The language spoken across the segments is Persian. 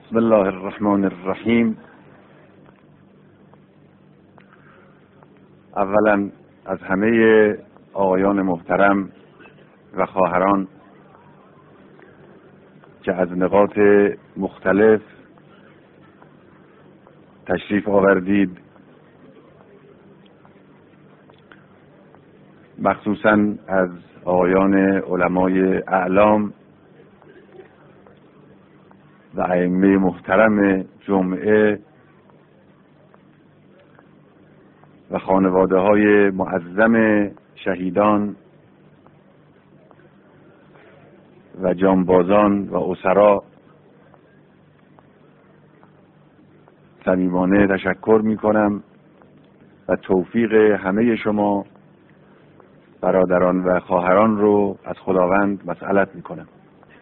بسم الله الرحمن الرحیم. اولا از همه آقایان محترم و خواهران که از نقاط مختلف تشریف آوردید، مخصوصا از آقایان علمای اعلام و ائمه محترم جمعه و خانواده های معظم شهیدان و جانبازان و اسرا، صمیمانه تشکر می کنم و توفیق همه شما برادران و خواهران رو از خداوند مسئلت می کنم.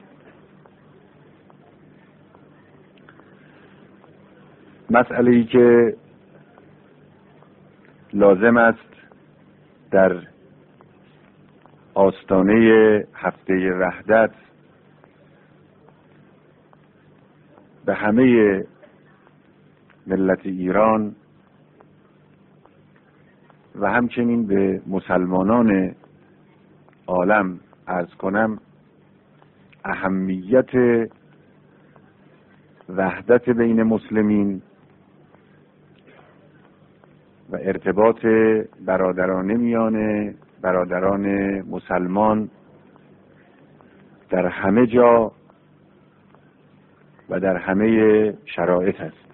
مسئله‌ای که لازم است در آستانه هفته وحدت به همه ملت ایران و همچنین به مسلمانان عالم عرض کنم، اهمیت وحدت بین مسلمین و ارتباط برادرانه میان برادران مسلمان در همه جا و در همه شرایط است.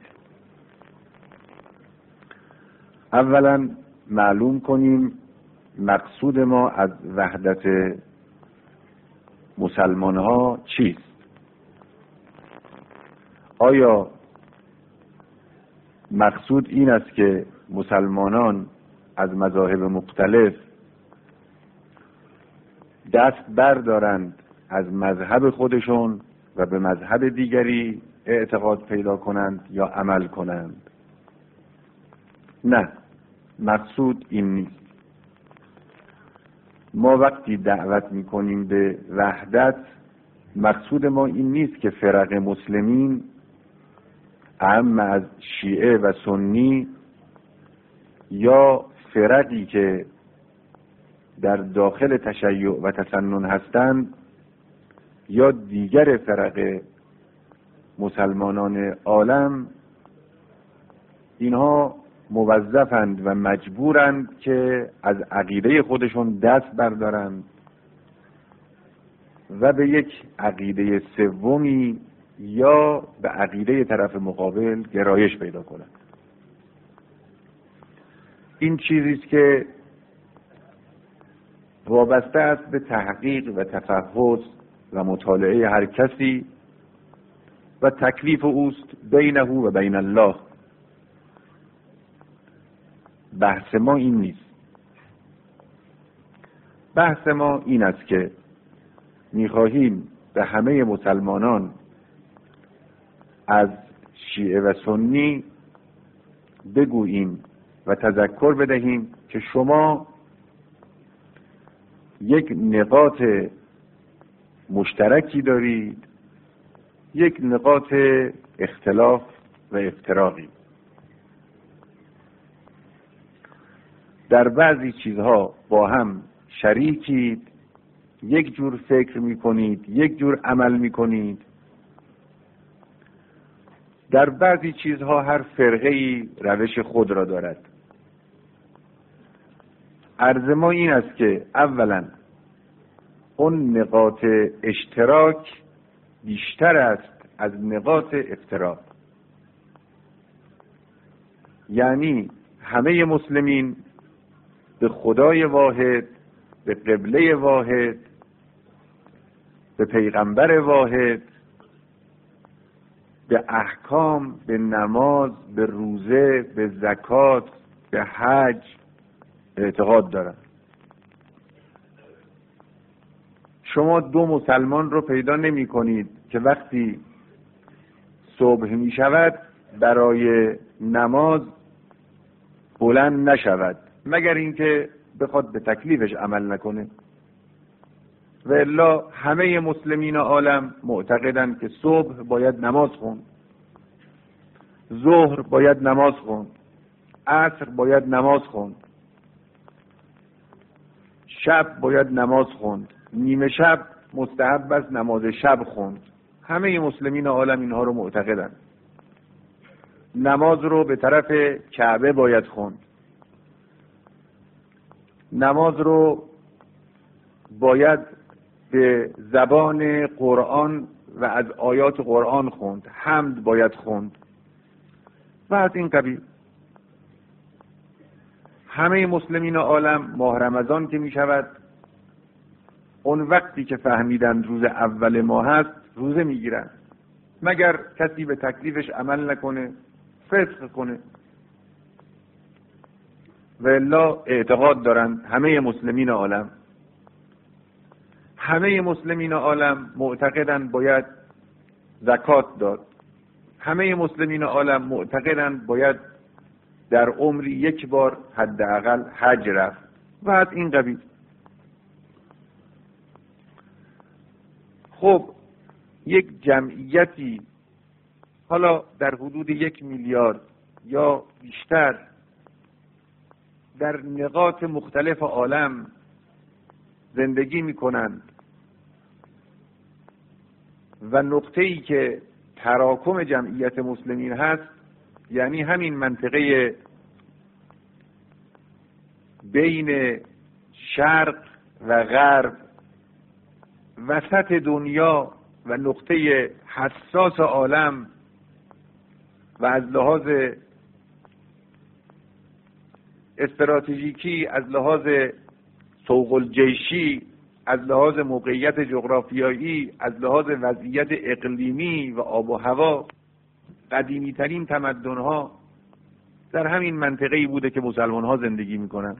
اولا معلوم کنیم مقصود ما از وحدت مسلمان ها چیست؟ آیا مقصود این است که مسلمانان از مذاهب مختلف دست بردارند از مذهب خودشون و به مذهب دیگری اعتقاد پیدا کنند یا عمل کنند؟ نه، مقصود این نیست. ما وقتی دعوت میکنیم به وحدت، مقصود ما این نیست که فرق مسلمین اعم از شیعه و سنی یا فرقی که در داخل تشیع و تسنن هستند یا دیگر فرق مسلمانان عالم، اینها موظفند و مجبورند که از عقیده خودشون دست بردارند و به یک عقیده سومی یا به عقیده طرف مقابل گرایش پیدا کنند. این چیزی است که وابسته است به تحقیق و تفحص و مطالعه هر کسی و تکلیف اوست بینه و بین الله. بحث ما این نیست. بحث ما این است که می‌خواهیم به همه مسلمانان از شیعه و سنی بگوییم و تذکر بدهیم که شما یک نقاط مشترکی دارید، یک نقاط اختلاف و افتراقی. در بعضی چیزها با هم شریکید، یک جور فکر میکنید، یک جور عمل میکنید. در بعضی چیزها هر فرقه‌ای روش خود را دارد. عرض ما این است که اولا اون نقاط اشتراک بیشتر است از نقاط افتراق. یعنی همه مسلمین به خدای واحد، به قبله واحد، به پیغمبر واحد، به احکام، به نماز، به روزه، به زکات، به حج اعتقاد دارند. شما دو مسلمان رو پیدا نمی کنید که وقتی صبح می شود برای نماز بلند نشود، مگر اینکه بخواد به تکلیفش عمل نکنه. و الا همه مسلمین عالم معتقدند که صبح باید نماز خوند، ظهر باید نماز خوند، عصر باید نماز خوند، شب باید نماز خوند، نیمه شب مستحب است نماز شب خوند. همه مسلمین عالم اینها رو معتقدند. نماز رو به طرف کعبه باید خوند، نماز رو باید به زبان قرآن و از آیات قرآن خوند، حمد باید خوند و از این قبیل. همه مسلمین عالم ماه رمضان که می شود، اون وقتی که فهمیدن روز اول ماه هست روزه می گیرن، مگر کسی به تکلیفش عمل نکنه، فسق کنه. و الا اعتقاد دارند همه مسلمین عالم، همه مسلمین عالم معتقدند باید زکات داد، همه مسلمین عالم معتقدند باید در عمری یک بار حداقل حج رفت و از این قبیل. خب یک جمعیتی حالا در حدود 1 میلیارد یا بیشتر در نقاط مختلف عالم زندگی می‌کنند و نقطه‌ای که تراکم جمعیت مسلمین هست، یعنی همین منطقه بین شرق و غرب، وسط دنیا و نقطه حساس عالم و از لحاظ استراتژیکی، از لحاظ سوق الجیشی، از لحاظ موقعیت جغرافیایی، از لحاظ وضعیت اقلیمی و آب و هوا، قدیمی ترین تمدن‌ها در همین منطقه‌ای بوده که مسلمان‌ها زندگی می‌کنند.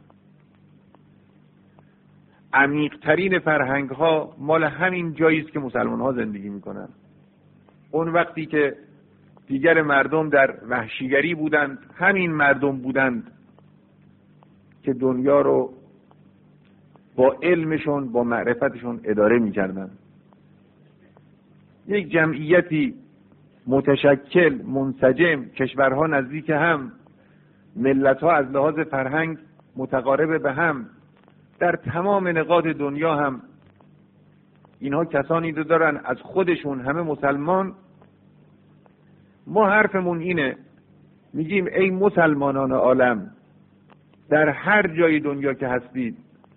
عمیق‌ترین فرهنگ‌ها مال همین جایی است که مسلمان‌ها زندگی می‌کنند. اون وقتی که دیگر مردم در وحشیگری بودند، همین مردم بودند که دنیا رو با علمشون، با معرفتشون اداره می‌کردند. یک جمعیتی متشکل، منسجم، کشورها نزدیک هم، ملت‌ها از لحاظ فرهنگ متقارب به هم، در تمام نقاط دنیا هم اینها کسانی رو دارن از خودشون همه مسلمان. ما حرفمون اینه، میگیم ای مسلمانان عالم، در هر جای دنیا که هستید،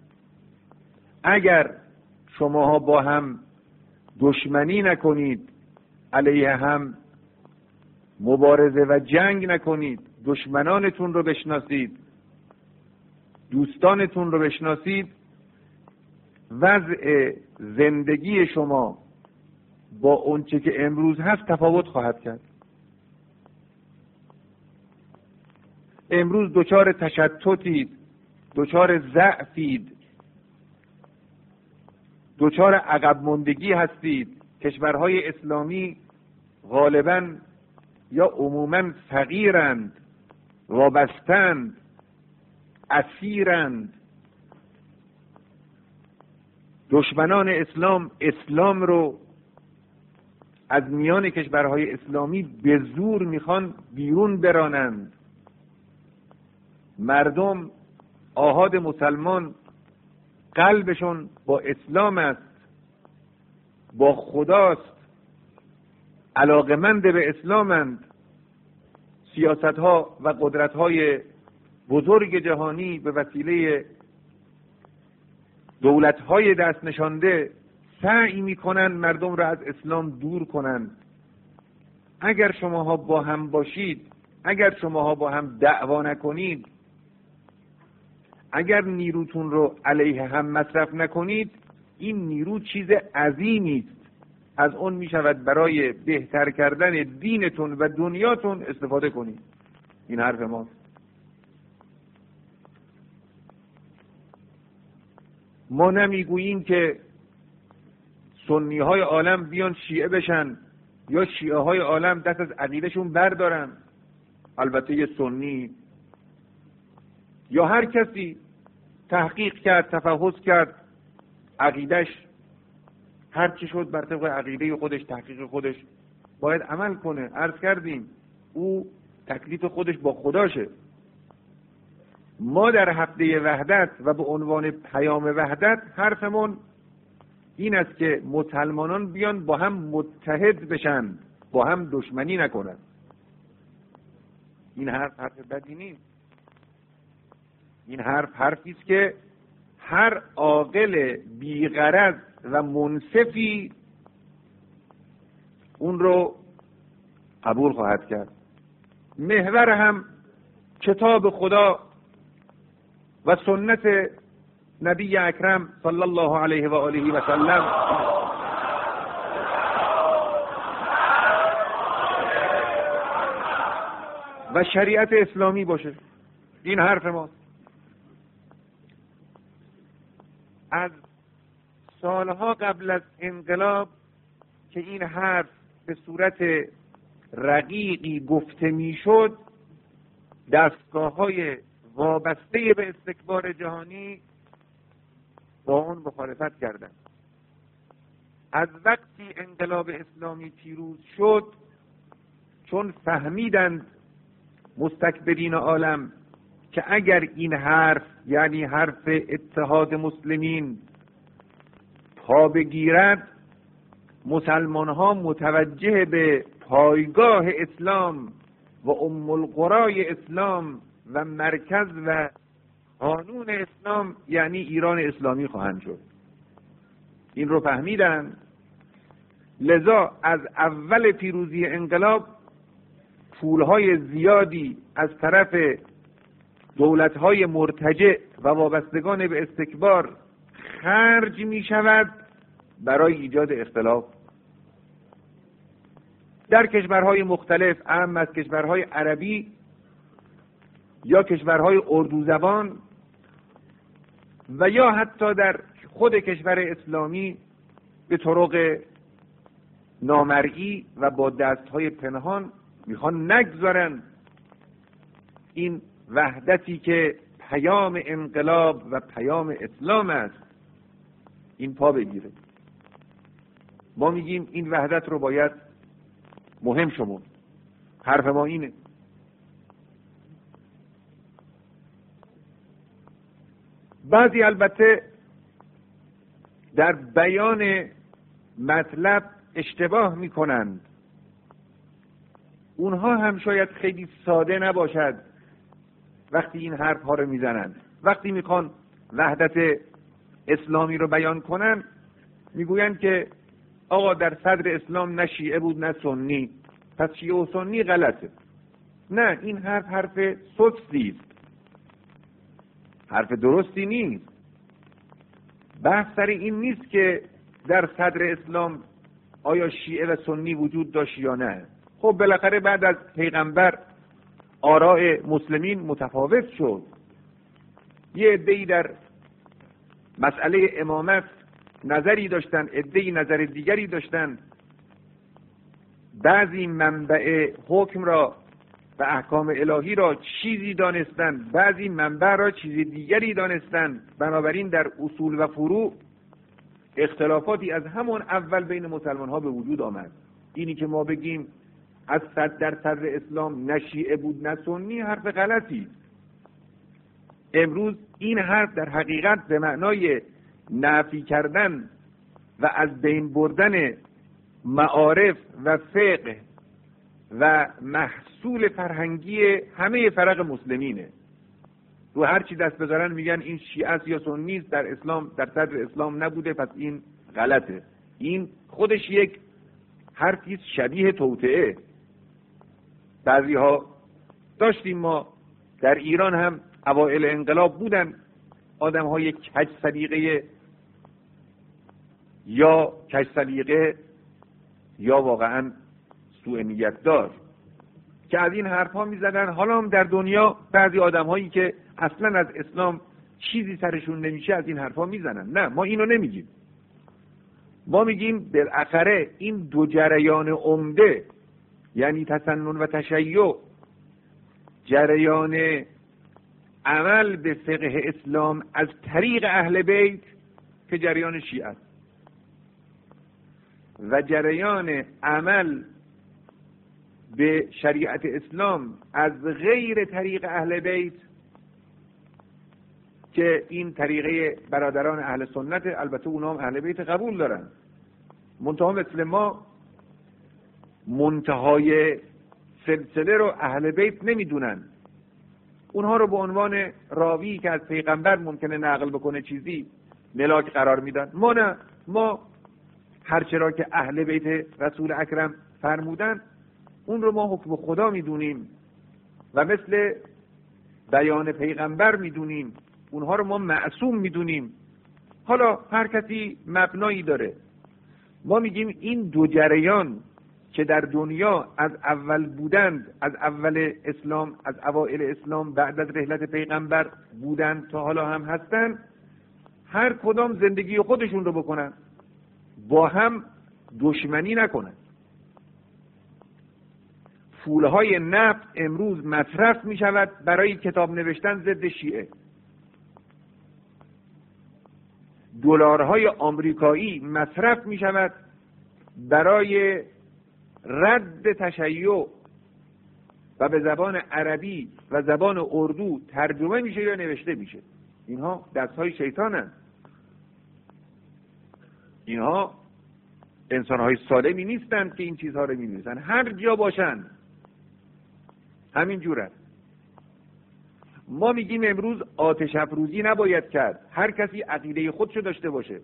اگر شماها با هم دشمنی نکنید، علیه هم مبارزه و جنگ نکنید، دشمنانتون رو بشناسید، دوستانتون رو بشناسید، وضع زندگی شما با اونچه که امروز هست تفاوت خواهد کرد. امروز دچار تشتتید، دچار ضعفید، دچار عقب ماندگی هستید. کشورهای اسلامی غالباً یا عموماً فقیرند، وابستند، اسیرند. دشمنان اسلام رو از میان کشورهای اسلامی به زور میخوان بیرون برانند. مردم آحاد مسلمان قلبشون با اسلام است، با خداست، علاقمند به اسلامند. سیاستها و قدرتهای بزرگ جهانی به وسیله دولتهای دست نشانده سعی میکنن مردم را از اسلام دور کنند. اگر شماها با هم باشید، اگر شماها با هم دعوا نکنید، اگر نیروتون رو علیه هم مصرف نکنید، این نیرو چیز عظیمی است. از اون می شود برای بهتر کردن دینتون و دنیاتون استفاده کنید. این حرف ماست. ما نمیگوییم که سنی های عالم بیان شیعه بشن یا شیعه های عالم دست از عقیدهشون بردارن. البته یه سنی یا هر کسی تحقیق کرد، تفحص کرد، عقیدش هر چی شد بر طبق عقیده خودش، تحقیق خودش باید عمل کنه. عرض کردیم او تکلیف خودش با خداشه. ما در هفته وحدت و به عنوان پیام وحدت حرفمون این است که مسلمانان بیان با هم متحد بشن، با هم دشمنی نکنن. این حرف بدی نیست. این حرفی است که هر عاقل بی‌غرض و منصفی اون رو قبول خواهد کرد. محور هم کتاب خدا و سنت نبی اکرم صلی الله علیه و آله و سلم و شریعت اسلامی باشه. این حرف ما. از سالها قبل از انقلاب که این حرف به صورت رقیقی گفته میشد، دستگاه‌های وابسته به استکبار جهانی با اون مخالفت کردند. از وقتی انقلاب اسلامی پیروز شد، چون فهمیدند مستکبرین عالم که اگر این حرف، یعنی حرف اتحاد مسلمین، پا بگیرد، مسلمان ها متوجه به پایگاه اسلام و ام القرای اسلام و مرکز و قانون اسلام یعنی ایران اسلامی خواهند شد. این رو فهمیدن. لذا از اول پیروزی انقلاب پولهای زیادی از طرف دولتهای مرتجع و وابستگان به استکبار خرج می شود برای ایجاد اختلاف در کشورهای مختلف، اهم از کشورهای عربی یا کشورهای اردو زبان و یا حتی در خود کشور اسلامی به طرق نامرئی و با دستهای پنهان میخوان نگذارن این وحدتی که پیام انقلاب و پیام اسلام است این پا بگیره. ما میگیم این وحدت رو باید مهم شمون. حرف ما اینه. بعضی البته در بیان مطلب اشتباه میکنند. اونها هم شاید خیلی ساده نباشد وقتی این حرف ها رو میزنند. وقتی میخوان وحدت اسلامی رو بیان کنن میگویند که آقا در صدر اسلام نه شیعه بود نه سنی، پس شیعه و سنی غلطه. نه، این حرف سستی است، حرف درستی نیست. بحث سر این نیست که در صدر اسلام آیا شیعه و سنی وجود داشت یا نه. خب بالاخره بعد از پیغمبر آراء مسلمین متفاوت شد. یه عده‌ای در مسئله امامت نظری داشتن، عده‌ای نظر دیگری داشتن. بعضی منبع حکم را و احکام الهی را چیزی دانستند، بعضی منبع را چیز دیگری دانستند. بنابراین در اصول و فروع اختلافاتی از همون اول بین مسلمان ها به وجود آمد. اینی که ما بگیم از در صدر اسلام نه شیعه بود نه سنی حرف غلطی. امروز این حرف در حقیقت به معنای نفی کردن و از بین بردن معارف و فقه و محصول فرهنگی همه فرق مسلمینه. رو هر چی دست بذارن میگن این شیعه است یا سنی است، در اسلام در صدر اسلام نبوده پس این غلطه. این خودش یک حرفی شبیه توطئه. بعضی ها داشتیم، ما در ایران هم اوائل انقلاب بودن آدم های کج سلیقه یا واقعا سوء نیت دار که از این حرف ها می زدن. حالا هم در دنیا بعضی آدم هایی که اصلا از اسلام چیزی سرشون نمیشه از این حرف ها می زنن. نه، ما اینو نمیگیم. ما میگیم بالاخره این دو جریان عمده، یعنی تسنن و تشیع، جریان عمل به فقه اسلام از طریق اهل بیت که جریان شیعه است. و جریان عمل به شریعت اسلام از غیر طریق اهل بیت، که این طریقه برادران اهل سنت، البته اونا هم اهل بیت قبول دارن، منتها مثل ما منتهای سلسله رو اهل بیت نمیدونن، اونها رو به عنوان راوی که از پیغمبر ممکنه نقل بکنه چیزی ملاک قرار میدن. ما نه، ما هرچرا که اهل بیت رسول اکرم فرمودن اون رو ما حکم خدا میدونیم و مثل بیان پیغمبر میدونیم، اونها رو ما معصوم میدونیم. حالا هر کسی مبنایی داره. ما میگیم این دو جریان که در دنیا از اول بودند، از اول اسلام، از اوائل اسلام بعد از رحلت پیغمبر بودند تا حالا هم هستند، هر کدام زندگی خودشون رو بکنن، با هم دشمنی نکنن. پولهای نفت امروز مصرف می شود برای کتاب نوشتن ضد شیعه. دلارهای آمریکایی مصرف می شود برای رد تشیع و به زبان عربی و زبان اردو ترجمه میشه یا نوشته میشه. اینها دستهای شیطانن. اینها انسانهای سالمی نیستند که این چیزها رو می‌نویسن. هر جا باشن همین جوره. ما میگیم امروز آتش افروزی نباید کرد. هر کسی عقیده خودشو داشته باشه،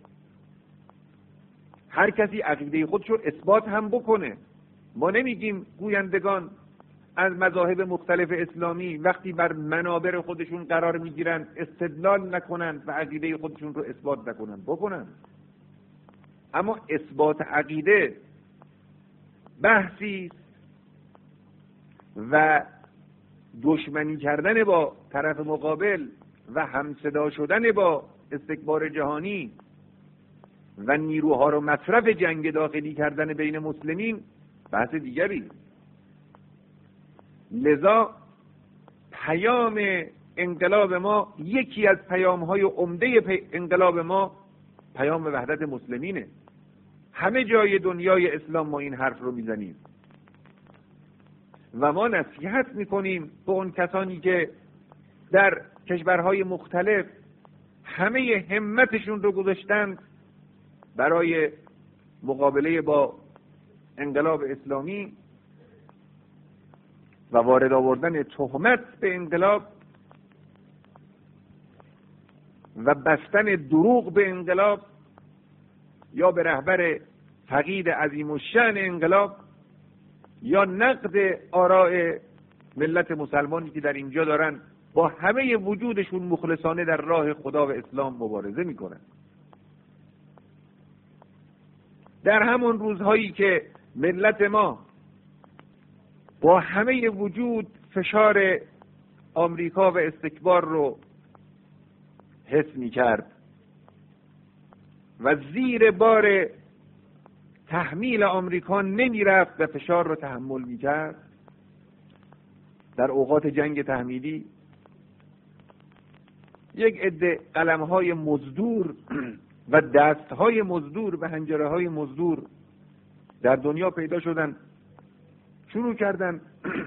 هر کسی عقیده خودشو اثبات هم بکنه. ما نمیگیم گویندگان از مذاهب مختلف اسلامی وقتی بر منابر خودشون قرار میگیرن استدلال نکنن و عقیده خودشون رو اثبات نکنن، بکنن. اما اثبات عقیده بحثی و دشمنی کردن با طرف مقابل و همصدا شدن با استکبار جهانی و نیروها رو مصرف جنگ داخلی کردن بین مسلمین بحث دیگری. لذا پیام انقلاب ما، یکی از پیام‌های عمده انقلاب ما، پیام وحدت مسلمینه. همه جای دنیای اسلام ما این حرف رو میزنیم و ما نصیحت میکنیم به اون کسانی که در کشورهای مختلف همه همتشون رو گذاشتند برای مقابله با انقلاب اسلامی و وارد آوردن تهمت به انقلاب و بستن دروغ به انقلاب یا به رهبر فقید عظیم الشأن انقلاب یا نقد آراء ملت مسلمانی که در اینجا دارن با همه وجودشون مخلصانه در راه خدا و اسلام مبارزه میکنن. در همون روزهایی که ملت ما با همه وجود فشار آمریکا و استکبار رو حس میکرد و زیر بار تحمیل آمریکا نمیرفت و فشار رو تحمل میکرد، در اوقات جنگ تحمیلی یک عده قلم‌های مزدور و دست‌های مزدور و حنجره‌های مزدور در دنیا پیدا شدن، شروع کردن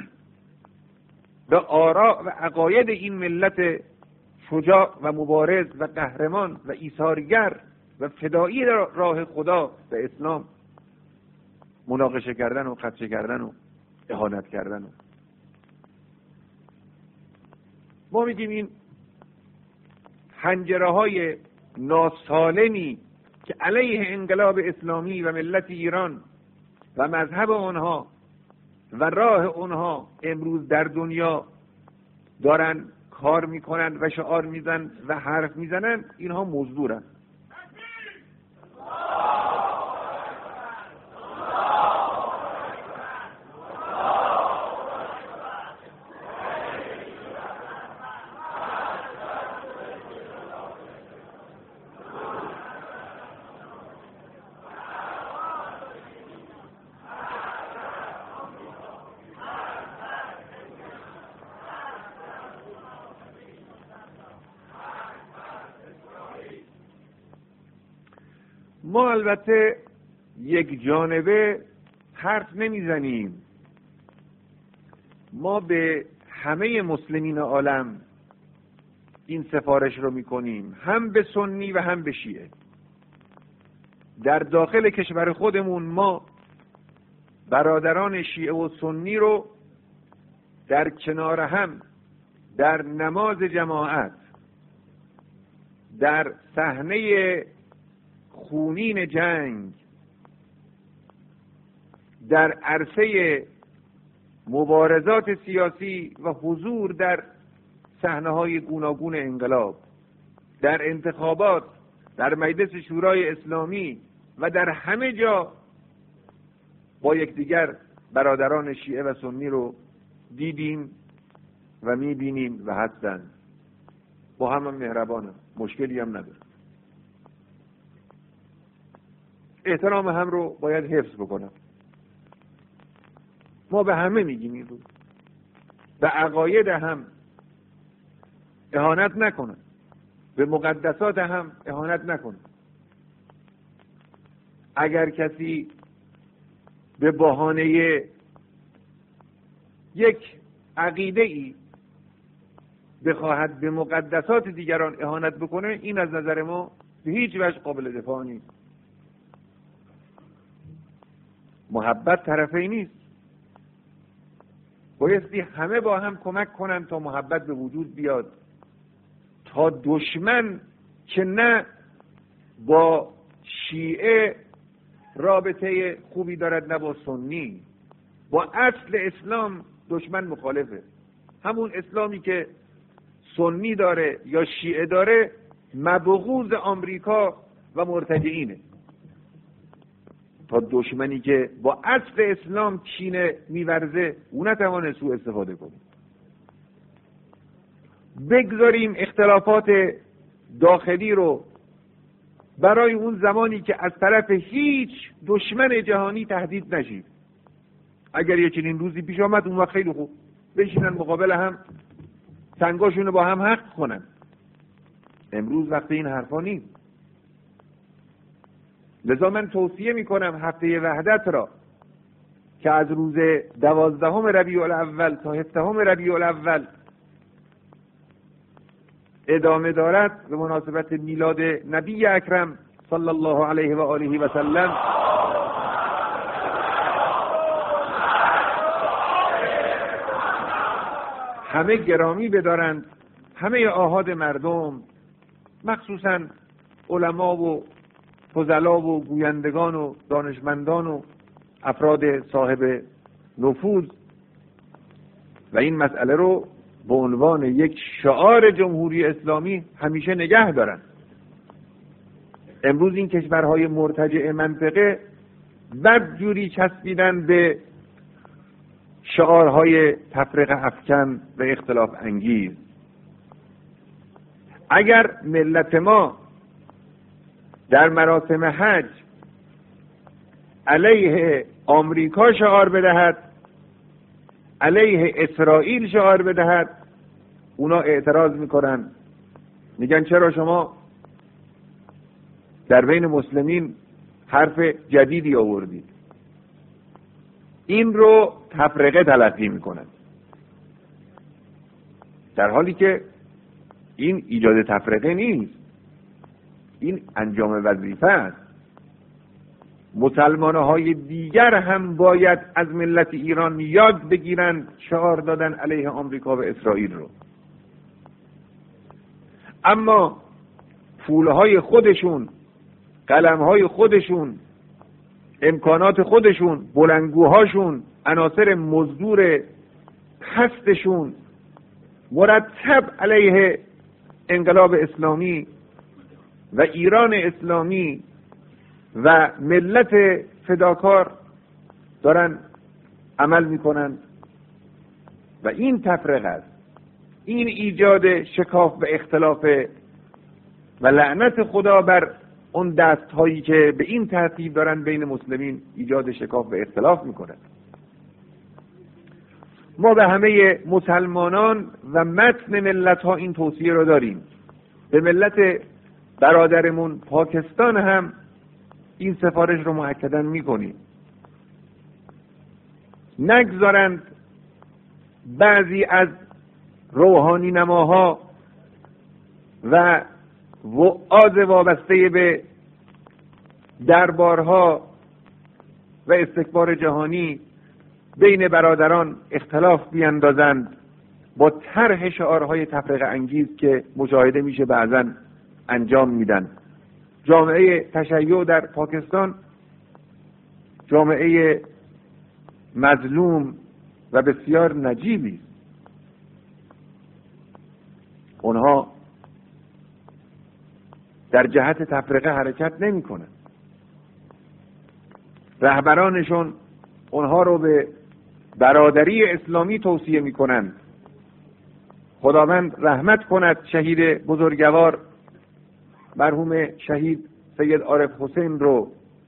به آراء و عقاید این ملت شجاع و مبارز و قهرمان و ایثارگر و فدایی راه خدا و اسلام مناقشه کردن و خدشه کردن و اهانت کردن. ما میگیم این حنجره‌های ناسالمی که علیه انقلاب اسلامی و ملت ایران و مذهب آنها و راه آنها امروز در دنیا دارن کار میکنن و شعار میزنن و حرف میزنن، اینها مزدورن. ما البته یک جانبه حرف نمیزنیم. ما به همه مسلمین عالم این سفارش رو میکنیم، هم به سنی و هم به شیعه. در داخل کشور خودمون ما برادران شیعه و سنی رو در کنار هم در نماز جماعت، در صحنه خونین جنگ، در عرصه مبارزات سیاسی و حضور در صحنه‌های گوناگون انقلاب، در انتخابات، در مجلس شورای اسلامی و در همه جا با یکدیگر برادران شیعه و سنی رو دیدیم و میبینیم و هستند. با هم مهربانم، مشکلی هم نداره. احترام هم رو باید حفظ بکنم. ما به همه میگیم این رو، به عقاید هم اهانت نکنن، به مقدسات هم اهانت نکنن. اگر کسی به بهانه یک عقیده ای بخواهد به مقدسات دیگران اهانت بکنه، این از نظر ما به هیچ وجه قابل دفاع نیست. محبت طرفی نیست. بایستی همه با هم کمک کنن تا محبت به وجود بیاد، تا دشمن که نه با شیعه رابطه خوبی دارد نه با سنی، با اصل اسلام دشمن مخالفه. همون اسلامی که سنی داره یا شیعه داره مبغوض آمریکا و مرتجعینه، تا دشمنی که با اصل اسلام کینه میورزه او نتوانه سوء استفاده کنه. بگذاریم اختلافات داخلی رو برای اون زمانی که از طرف هیچ دشمن جهانی تهدید نشید. اگر یه چنین روزی پیش آمد اون وقت خیلی خوب، بشینن مقابل هم سنگاشون رو با هم حق کنن. امروز وقت این حرفا نیست. لذا من توصیه میکنم هفته وحدت را که از روز 12 ربیع الاول تا 17 ربیع الاول ادامه دارد، به مناسبت میلاد نبی اکرم صلی الله علیه و آله و سلم، همه گرامی بدارند، همه آحاد مردم، مخصوصا علما و فضلا و گویندگان و دانشمندان و افراد صاحب نفوذ، و این مسئله رو به عنوان یک شعار جمهوری اسلامی همیشه نگه دارن. امروز این کشورهای مرتجع منطقه بدجوری چسبیدن به شعارهای تفرقه افکن و اختلاف انگیز. اگر ملت ما در مراسم حج علیه آمریکا شعار بدهد، علیه اسرائیل شعار بدهد، اونا اعتراض میکنن، میگن چرا شما در بین مسلمین حرف جدیدی آوردید. این رو تفرقه تلقی میکنن، در حالی که این ایجاد تفرقه نیست، این انجام وظیفه است. مسلمان‌های دیگر هم باید از ملت ایران یاد بگیرن شعار دادن علیه آمریکا و اسرائیل رو. اما پولهای خودشون، قلمهای خودشون، امکانات خودشون، بلندگوهاشون، عناصر مزدور هستشون مرتب علیه انقلاب اسلامی و ایران اسلامی و ملت فداکار دارن عمل میکنن و این تفرقه است، این ایجاد شکاف و اختلاف و لعنت خدا بر اون دست هایی که به این ترتیب دارن بین مسلمین ایجاد شکاف و اختلاف میکنن. ما به همه مسلمانان و متن ملت ها این توصیه رو داریم. به ملت برادرمون پاکستان هم این سفارش رو مؤکداً میکنیم. نگذارند بعضی از روحانی نماها و وعاظ وابسته به دربارها و استکبار جهانی بین برادران اختلاف بیندازند با طرح شعارهای تفرقه انگیز که مشاهده میشه بعضاً انجام میدن. جامعه تشیع در پاکستان جامعه مظلوم و بسیار نجیبی، اونها در جهت تفرقه حرکت نمی کنند. رهبرانشون اونها رو به برادری اسلامی توصیه می کنند. خداوند رحمت کند شهید بزرگوار مرحوم شهید سید عارف حسین رو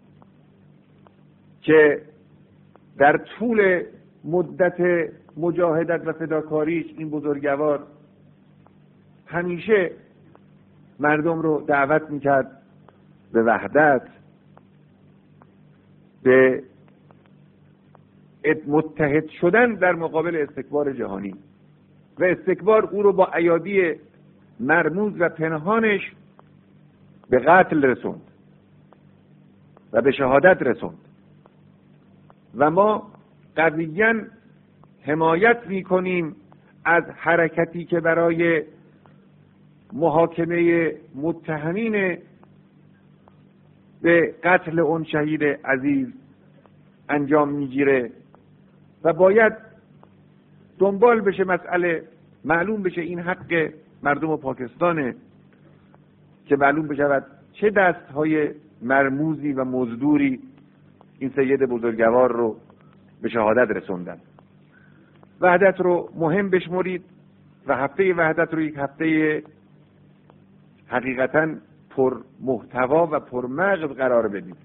که در طول مدت مجاهدت و فداکاریش این بزرگوار همیشه مردم رو دعوت میکرد به وحدت، به متحد شدن در مقابل استکبار جهانی و استکبار او رو با ایادی مرموز و پنهانش به قتل رسوند و به شهادت رسوند. و ما قویاً حمایت میکنیم از حرکتی که برای محاکمه متهمین به قتل اون شهید عزیز انجام میگیره و باید دنبال بشه مسئله، معلوم بشه این حق مردم پاکستانه که معلوم بشود چه دستهای مرموزی و مزدوری این سید بزرگوار رو به شهادت رسوندن. وحدت رو مهم بشمرید و هفته وحدت رو یک هفته حقیقتاً پر محتوا و پر مغز قرار بدید.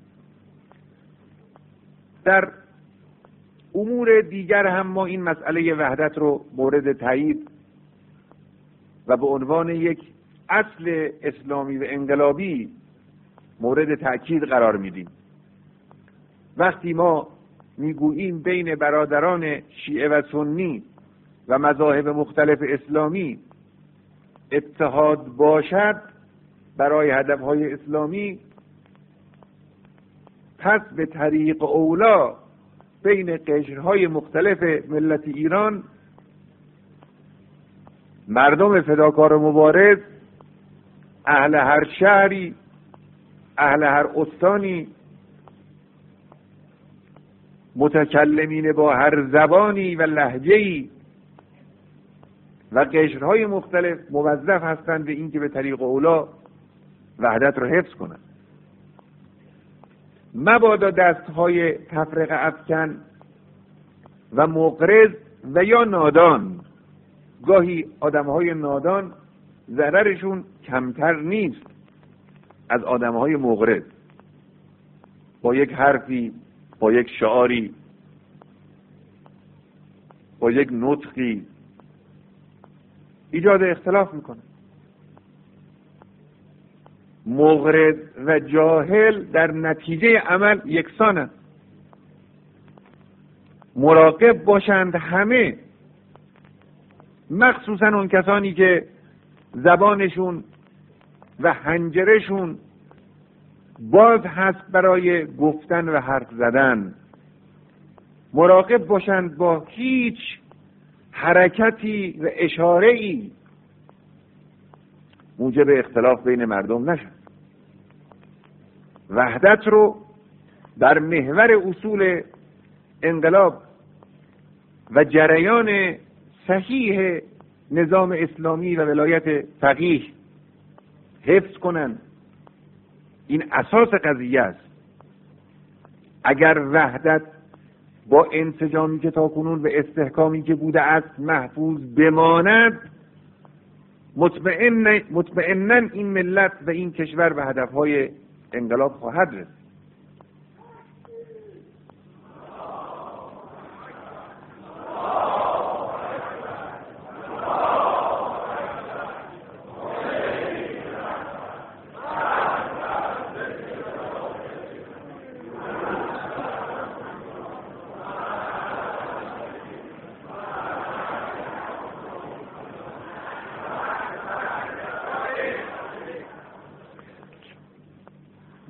در امور دیگر هم ما این مسئله وحدت رو مورد تایید و به عنوان یک اصل اسلامی و انقلابی مورد تأکید قرار میدیم. وقتی ما میگوییم بین برادران شیعه و سنی و مذاهب مختلف اسلامی اتحاد باشد برای هدفهای اسلامی، پس به طریق اولا بین قشرهای مختلف ملت ایران مردم فداکار و مبارز، اهل هر شهری، اهل هر استانی، متکلمین با هر زبانی و لهجه‌ای و قشرهای مختلف موظف هستند به این که به طریق اولا وحدت رو حفظ کنند. مبادا دستهای تفرقه افکن و مغرض و یا نادان، گاهی آدمهای نادان ضررشون کمتر نیست از آدمهای مغرض، با یک حرفی، با یک شعاری، با یک نطقی ایجاد اختلاف میکنه. مغرض و جاهل در نتیجه عمل یکسانند. مراقب باشند همه، مخصوصا اون کسانی که زبانشون و حنجرشون باز هست برای گفتن و حرف زدن. مراقب باشند با هیچ حرکتی و اشاره‌ای موجب اختلاف بین مردم نشد. وحدت رو در محور اصول انقلاب و جریان صحیح نظام اسلامی و ولایت فقیه حفظ کنند. این اساس قضیه است. اگر وحدت با انسجامی که تاکنون و استحکامی که بوده است محفوظ بماند، مطمئناً این ملت و این کشور به هدفهای انقلاب خواهد رسید.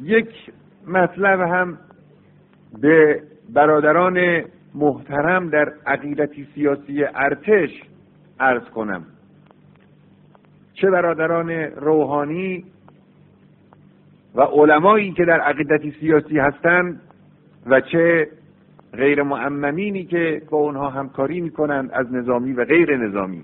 یک مطلب هم به برادران محترم در عقیدتی سیاسی ارتش عرض کنم، چه برادران روحانی و علمایی که در عقیدتی سیاسی هستند و چه غیر مؤمنینی که با اونها همکاری میکنند از نظامی و غیر نظامی.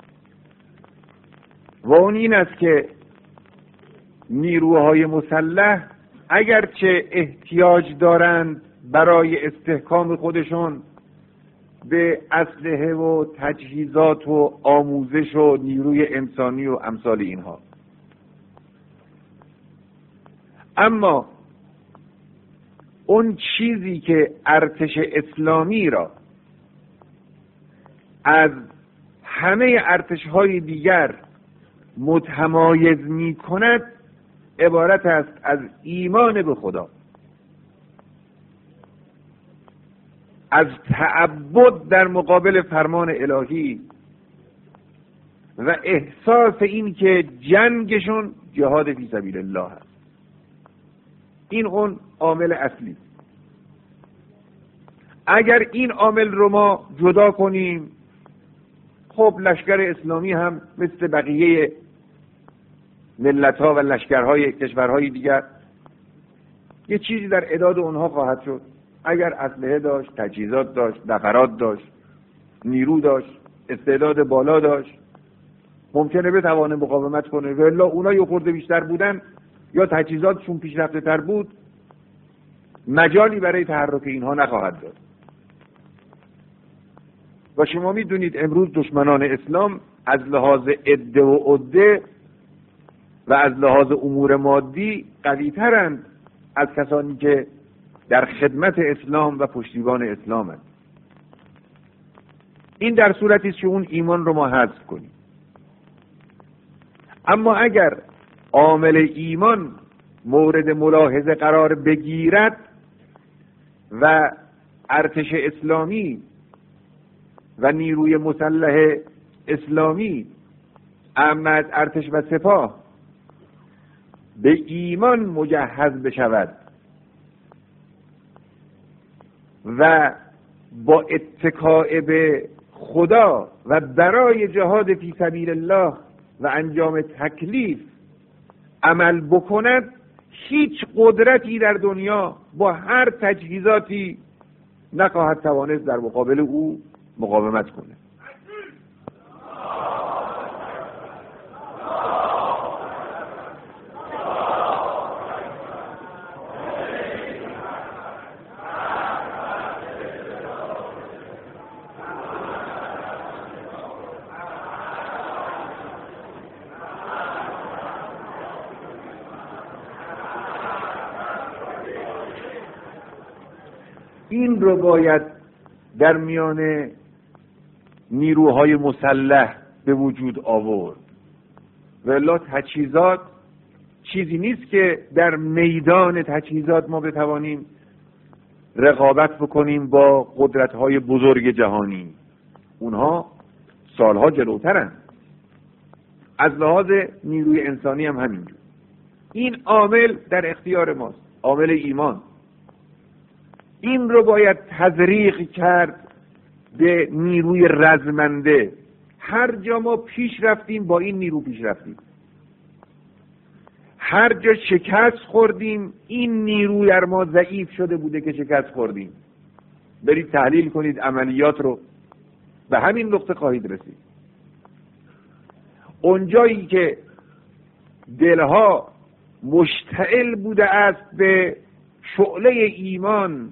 و اون این است که نیروهای مسلح اگرچه احتیاج دارند برای استحکام خودشون به اسلحه و تجهیزات و آموزش و نیروی انسانی و امثال اینها، اما اون چیزی که ارتش اسلامی را از همه ارتش‌های دیگر متمایز می‌کند عبارت است از ایمان به خدا، از تعبد در مقابل فرمان الهی و احساس این که جنگشون جهاد فی سبیل الله است. این اون عامل اصلی. اگر این عامل رو ما جدا کنیم، خب لشکر اسلامی هم مثل بقیه ملت‌ها و لشکرهای کشورهای دیگر یه چیزی در اعداد اونها خواهد شد. اگر اسلحه داشت، تجهیزات داشت، نفرات داشت، نیرو داشت، استعداد بالا داشت، ممکنه بتوانه مقاومت کنه. ولی اونا یه خورده بیشتر بودن یا تجهیزاتشون پیشرفته تر بود، مجالی برای تحرک اینها نخواهد داد. و شما میدونید امروز دشمنان اسلام از لحاظ عده و عده و از لحاظ امور مادی قوی‌ترند از کسانی که در خدمت اسلام و پشتیبان اسلامند. این در صورتی است که اون ایمان رو ما حذف کنیم. اما اگر عامل ایمان مورد ملاحظه قرار بگیرد و ارتش اسلامی و نیروی مسلح اسلامی اما از ارتش و سپاه به ایمان مجهز بشود و با اتکاء به خدا و برای جهاد فی سبیل الله و انجام تکلیف عمل بکند، هیچ قدرتی در دنیا با هر تجهیزاتی نخواهد توانست در مقابل او مقاومت کنه. این رو باید در میان نیروهای مسلح به وجود آورد. والا تجهیزات چیزی نیست که در میدان تجهیزات ما بتوانیم رقابت بکنیم با قدرت‌های بزرگ جهانی. اونها سالها جلوترن. از لحاظ نیروی انسانی هم همینجور. این عامل در اختیار ماست، عامل ایمان. این رو باید تزریق کرد به نیروی رزمنده. هر جا ما پیش رفتیم با این نیرو پیش رفتیم، هر جا شکست خوردیم این نیرو در ما ضعیف شده بوده که شکست خوردیم. برید تحلیل کنید عملیات رو، به همین نقطه خواهید رسید. اونجایی که دلها مشتعل بوده است به شعله ایمان،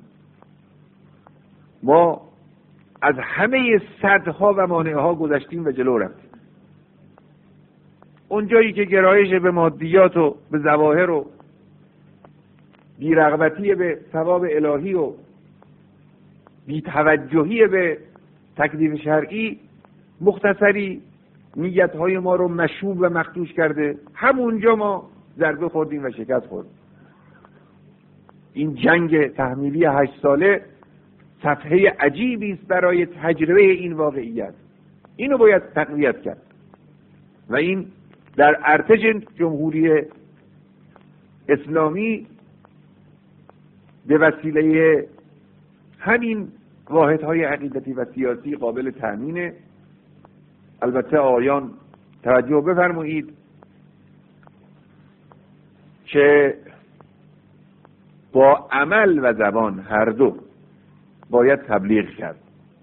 ما از همه سدها و مانعها گذشتیم و جلو رفتیم. اونجایی که گرایش به مادیات و به ظواهر و بی‌رغبتی به ثواب الهی و بی‌توجهی به تکلیف شرعی مختصری نیتهای ما رو مشوب و مخدوش کرده، همونجا ما ضربه خوردیم و شکست خوردیم. این جنگ تحمیلی 8 ساله صفحه عجیبی است برای تجربه این واقعیت. اینو باید تقویت کرد و این در ارتش جمهوری اسلامی به وسیله همین واحدهای عقیدتی و سیاسی قابل تأمینه. البته آیان توجه بفرمایید که با عمل و زبان هر دو باید تبلیغ کرد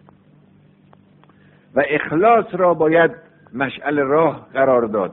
و اخلاص را باید مشعل راه قرار داد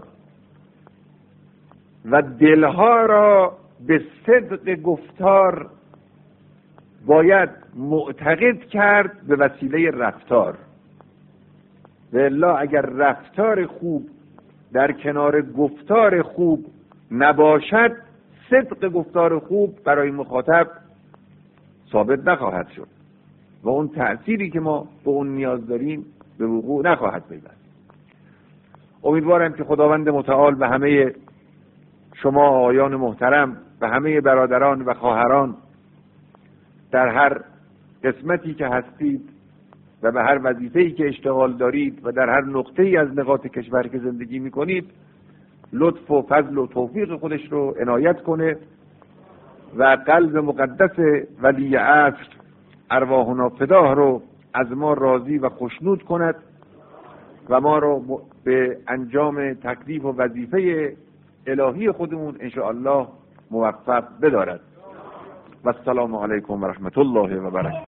و دلها را به صدق گفتار باید معتقد کرد به وسیله رفتار. و الا اگر رفتار خوب در کنار گفتار خوب نباشد، صدق گفتار خوب برای مخاطب ثابت نخواهد شد و اون تأثیری که ما به اون نیاز داریم به وقوع نخواهد پیوست. امیدوارم که خداوند متعال به همه شما آقایان محترم و همه برادران و خواهران در هر قسمتی که هستید و به هر وظیفه‌ای که اشتغال دارید و در هر نقطه‌ای از نقاط کشور که زندگی می‌کنید لطف و فضل و توفیق خودش رو عنایت کنه و قلب مقدس ولی عصر ارواحنا فداه رو از ما راضی و خوشنود کند و ما رو به انجام تکلیف و وظیفه الهی خودمون انشاءالله موفق بدارد. و السلام علیکم و رحمت الله و برکاته.